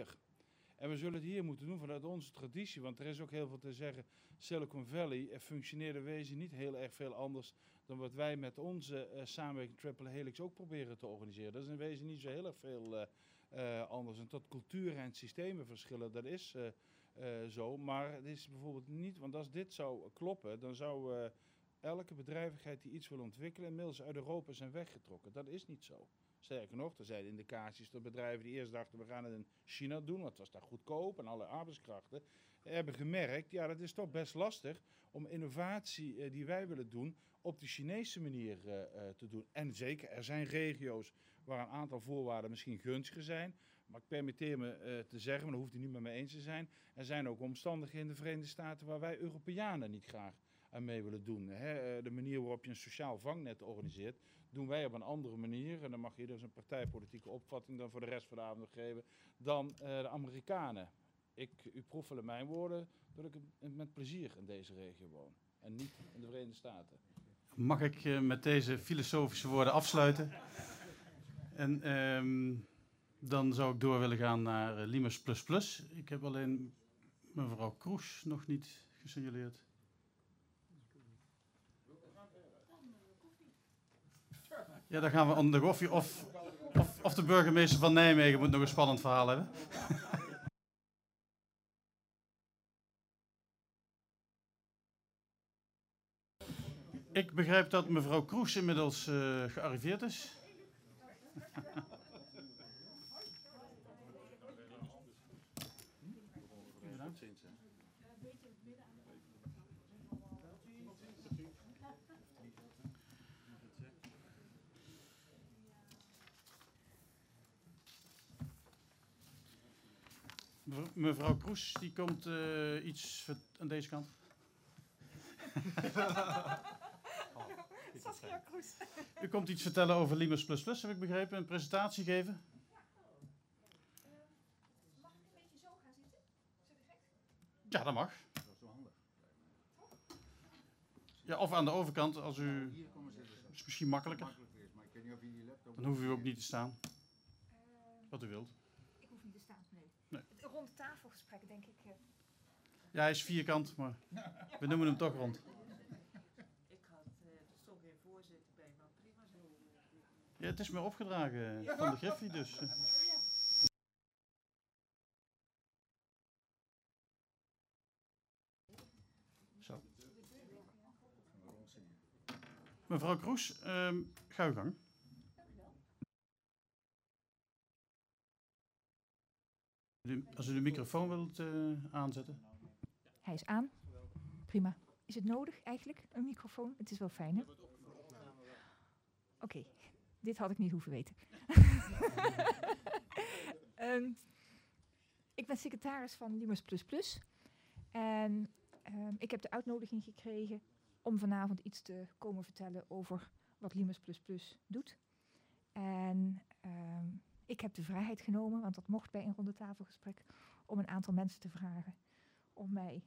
hier. En we zullen het hier moeten doen vanuit onze traditie, want er is ook heel veel te zeggen. Silicon Valley functioneerde wezen niet heel erg veel anders dan wat wij met onze samenwerking Triple Helix ook proberen te organiseren. Dat is in wezen niet zo heel erg veel anders. En tot cultuur en systemen verschillen, dat is zo. Maar het is bijvoorbeeld niet, want als dit zou kloppen, dan zou elke bedrijvigheid die iets wil ontwikkelen inmiddels uit Europa zijn weggetrokken. Dat is niet zo. Sterker nog, er zijn indicaties dat bedrijven die eerst dachten we gaan het in China doen, want het was daar goedkoop en alle arbeidskrachten, hebben gemerkt, ja dat is toch best lastig om innovatie die wij willen doen op de Chinese manier te doen. En zeker, er zijn regio's waar een aantal voorwaarden misschien gunstiger zijn, maar ik permitteer me te zeggen, maar daar hoeft u niet met me eens te zijn, er zijn ook omstandigheden in de Verenigde Staten waar wij Europeanen niet graag aan mee willen doen. De manier waarop je een sociaal vangnet organiseert, doen wij op een andere manier, en dan mag ieder zijn partijpolitieke opvatting dan voor de rest van de avond geven, dan de Amerikanen. U proeft wel in mijn woorden dat ik met plezier in deze regio woon en niet in de Verenigde Staten. Mag ik met deze filosofische woorden afsluiten? En dan zou ik door willen gaan naar Limes++. Ik heb alleen mevrouw Kroes nog niet gesignaleerd. Ja, dan gaan we aan de koffie. Of de burgemeester van Nijmegen moet nog een spannend verhaal hebben. Ik begrijp dat mevrouw Kroes inmiddels gearriveerd is. Mevrouw Kroes, die komt iets aan deze kant. Saskia Kroes. U komt iets vertellen over Limes++, heb ik begrepen, een presentatie geven. Mag ik een beetje zo gaan zitten? Zit ik gek? Ja, dat mag. Dat is wel handig. Ja, of aan de overkant, als u... Hier komen zitten. is misschien makkelijker. Is, maar ik weet niet of je die laptop... Dan hoeft u ook niet te staan. Wat u wilt. Ik hoef niet te staan, nee. Nee. Het ronde tafelgesprek, denk ik. Ja, hij is vierkant, maar we noemen hem toch rond. Ik had, er stond geen voorzitter bij, maar prima zo. Ja, het is me opgedragen van de Griffie, dus... Zo. Mevrouw Kroes, ga uw gang. Als u de microfoon wilt aanzetten. Hij is aan. Prima. Is het nodig eigenlijk, een microfoon? Het is wel fijn, hè? Oké, dit had ik niet hoeven weten. Ik ben secretaris van Limes++. En ik heb de uitnodiging gekregen om vanavond iets te komen vertellen over wat Limes++ doet. En ik heb de vrijheid genomen, want dat mocht bij een ronde tafelgesprek, om een aantal mensen te vragen om mij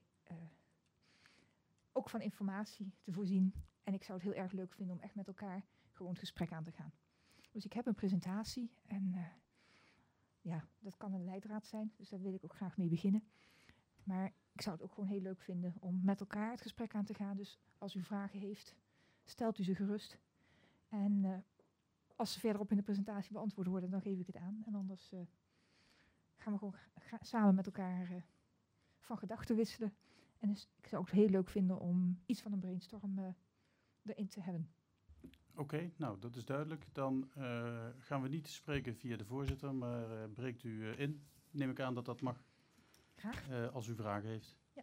ook van informatie te voorzien. En ik zou het heel erg leuk vinden om echt met elkaar gewoon het gesprek aan te gaan. Dus ik heb een presentatie en ja, dat kan een leidraad zijn, dus daar wil ik ook graag mee beginnen. Maar ik zou het ook gewoon heel leuk vinden om met elkaar het gesprek aan te gaan. Dus als u vragen heeft, stelt u ze gerust. En als ze verderop in de presentatie beantwoord worden, dan geef ik het aan. En anders gaan we gewoon samen met elkaar van gedachten wisselen. En dus, ik zou het heel leuk vinden om iets van een brainstorm erin te hebben. Oké, nou dat is duidelijk. Dan gaan we niet spreken via de voorzitter, maar breekt u in. Neem ik aan dat dat mag. Graag. Als u vragen heeft. Ja.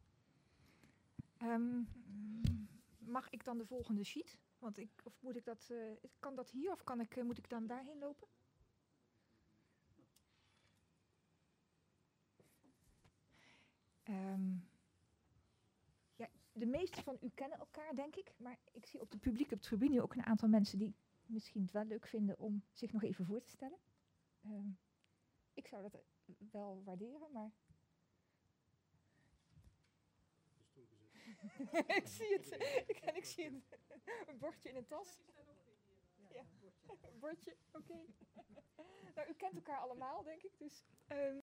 Mag ik dan de volgende sheet? Want of moet ik dat, kan dat hier of moet ik dan daarheen lopen? Ja, de meeste van u kennen elkaar, denk ik. Maar ik zie op de publieke tribune ook een aantal mensen die misschien het wel leuk vinden om zich nog even voor te stellen. Ik zou dat wel waarderen, maar... ik zie het. Ik zie het. Een bordje in een tas. Ja, een bordje, oké. Nou, u kent elkaar allemaal, denk ik. Dus,